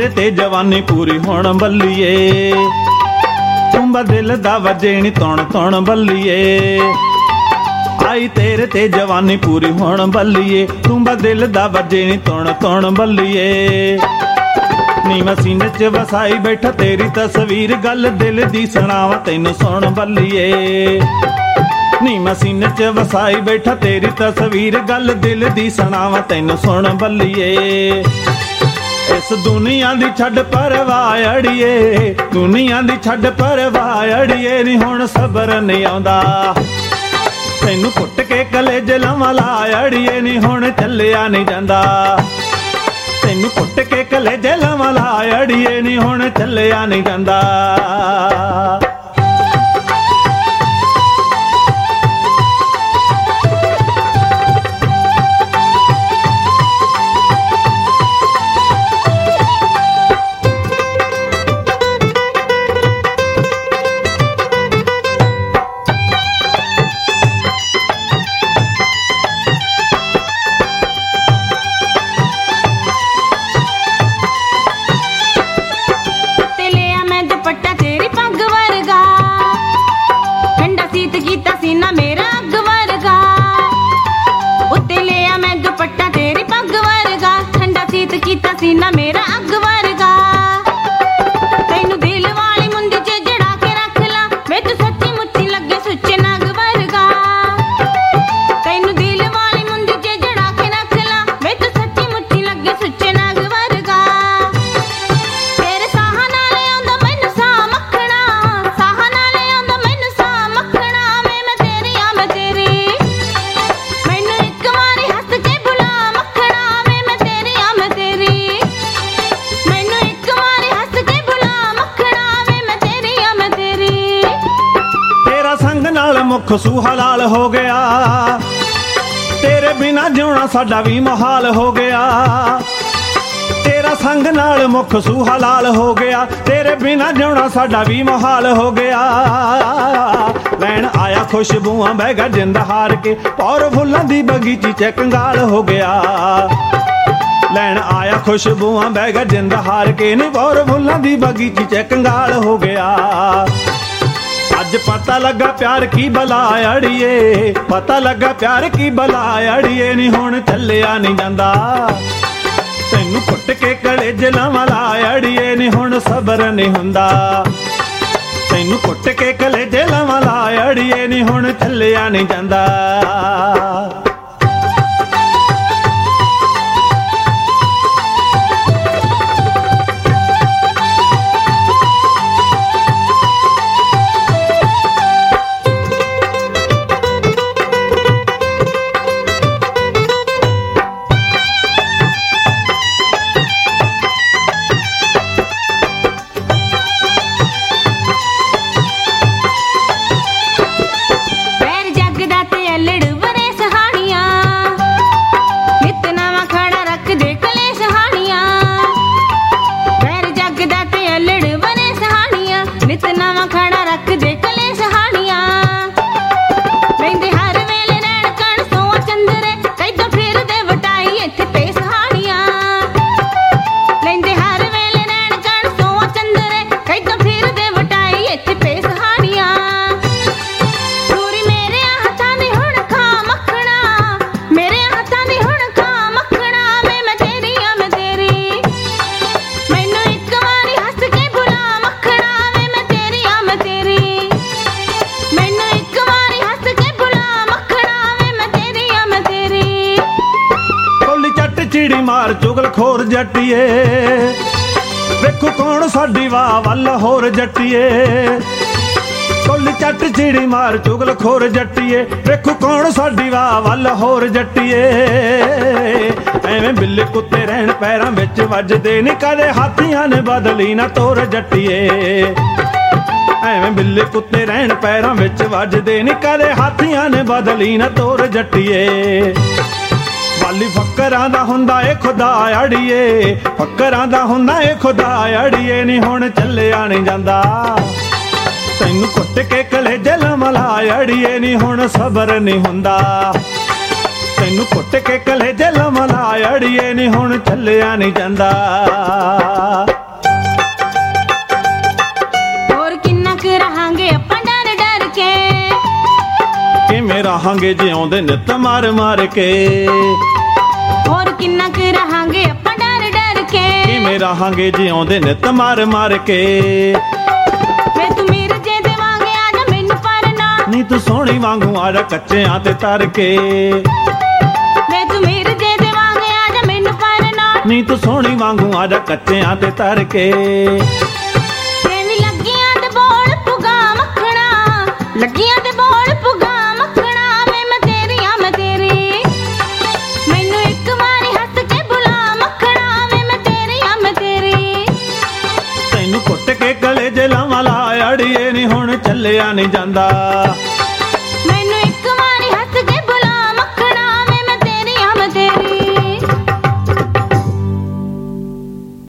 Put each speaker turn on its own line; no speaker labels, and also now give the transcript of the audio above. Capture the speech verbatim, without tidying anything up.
ते जवानी पूरी होण बल्लीए, तुंबा दिल दा वजे नी तौण तौण बल्लीए, आई तेरे ते जवानी पूरी होण बल्लीए, तुंबा दिल दा वजे नी तौण तौण बल्लीए। नी मैं सीने च वसाई बैठा तेरी तस्वीर, गल दिल दी सुणावा तैनू सुण बल्लीए, नी मैं सीने च वसाई बैठा तेरी तस्वीर, गल दिल दी सुणावा तैनू सुण बल्लीए। इस दुनिया दी छड्ड परवाह अड़िए, दुनिया दी छड्ड परवाह अड़िए, नी हुण सबर नहीं आउंदा तैनू कुट के कलेजे लवां ला अड़िए, नी हुण चलिया नहीं जांदा तैनू कुट के कलेजे लवां ला अड़िए, नी हुण चलिया नहीं जांदा।
सीना मेरा अग वर्गा, तैनू दिल वाली मुंदी च जड़ा के रख ला, मैं तू सच्ची मुच्ची लगे सुच्चे नग वर्गा, तैनू दिल वाली मुंदी च जड़ा के रख ला, मैं तू सच्ची मुच्ची लगे सुच्चे नग वर्गा। तेरे साह नाल आउंदा मैनू साह मखना, साह नाल आउंदा मैनू साह मखना, मैं मैं तेरी आ मैं तेरी, मैनू इक वारी हस के बुला मखना, मैं मैं तेरी आ मैं तेरी,
संग नाल मुख सूहा लाल हो गया, तेरे बिना जिउणा साडा भी मुहाल हो गया, तेरा संग नाल मुख सूहा लाल हो गया, तेरे बिना जिउणा साडा भी मुहाल हो गया। लैण आया खुशबूआं बह गया जिंद हार के, पौर फुल्लां दी बगीची च कंगाल हो गया, लैण आया खुशबूआं बह गया जिंद हार के, नी पौर फुल्लां दी बगीची च कंगाल हो गया। अज पता लगा प्यार की बला अड़िए, पता लगा प्यार की बला अड़िए, नी हुण चलिया नहीं जांदा तैनू कुट के कलेजे लवां ला अड़िए, नी हुण सबर नहीं हुंदा तैनू कुट के कलेजे लवां ला अड़िए, नी हुण चलिया नहीं जांदा। मार चुगल खोर जट्टिए, वेखो कौन साडी वाह वल होर जट्टिए, कुल चट चिड़ी मार चुगल खोर जट्टिए, वेखो कौन साडी वाह वल होर जट्टिए। एवें बिल्ले कुत्ते रहन पैरां विच वजदे नी, कदे हाथियां ने बदली ना तोर जट्टिए, एवें बिल्ले कुत्ते रहन पैरां विच वजदे नी, कदे हाथियां ने बदली ना तोर जट्टिए। वाली फकरां दा हुंदा ए खुदा अड़िए, फकरां दा हुंदा ए खुदा अड़िए, नी हुण चलिया नहीं जांदा तैनू कुट के कलेजे लवां ला अड़िए, नी हुण सबर नहीं हुंदा तैनू कुट के कलेजे लवां ला अड़िए, नी हुण चलिया नहीं जांदा। ਰਹਾਂਗੇ ਜਿਉਂਦੇ ਨਿੱਤ ਮਾਰ ਮਾਰ ਕੇ।
ਹੋਰ ਕਿੰਨਾ ਕੁ ਰਹਾਂਗੇ ਆਪਾਂ ਡਰ ਡਰ ਕੇ,
ਕਿਵੇਂ ਰਹਾਂਗੇ ਜਿਉਂਦੇ ਨਿੱਤ ਮਾਰ ਮਾਰ ਕੇ।
ਵੇ ਤੂੰ ਮੇਰੇ ਜੇ ਦੇਵਾਂਗੇ ਆ ਜਾ ਮੈਨੂੰ ਪਰਨਾ,
ਨੀ ਤੂੰ ਸੋਹਣੀ ਵਾਂਗੂ ਆ ਜਾ ਕੱਚਿਆਂ ਤੇ ਤਰ ਕੇ।
ਵੇ ਤੂੰ ਮੇਰੇ ਜੇ ਦੇਵਾਂਗੇ ਆ ਜਾ ਮੈਨੂੰ ਪਰਨਾ,
ਨੀ ਤੂੰ ਸੋਹਣੀ ਵਾਂਗੂ ਆ ਜਾ ਕੱਚਿਆਂ ਤੇ ਤਰ ਕੇ।
ਤੇਰੀ ਲੱਗੀਆਂ ਤੇ ਬੋਲ ਪੁਗਾ ਮੱਖਣਾ, ਲੱਗੀਆਂ ਤੇ ਬੋਲ ਪੁਗਾ ਮੱਖਣਾ। ਵੇ ਮੈਂ ਤੇਰੀ ਆ ਮੈਂ ਤੇਰੀ, ਮੈਨੂੰ ਇੱਕ ਵਾਰੀ ਹੱਸ ਕੇ ਬੁਲਾ ਮੱਖਣਾ। ਵੇ ਮੈਂ ਤੇਰੀ ਆ ਮੈਂ ਤੇਰੀ,
ਤੈਨੂੰ ਕੁੱਟ ਕੇ ਗਲੇ ਜੇ ਲਾਵਾਂ ਲਾ ਅੜੀਏ ਨੀ ਹੁਣ ਚੱਲਿਆ ਨੀ ਜਾਂਦਾ।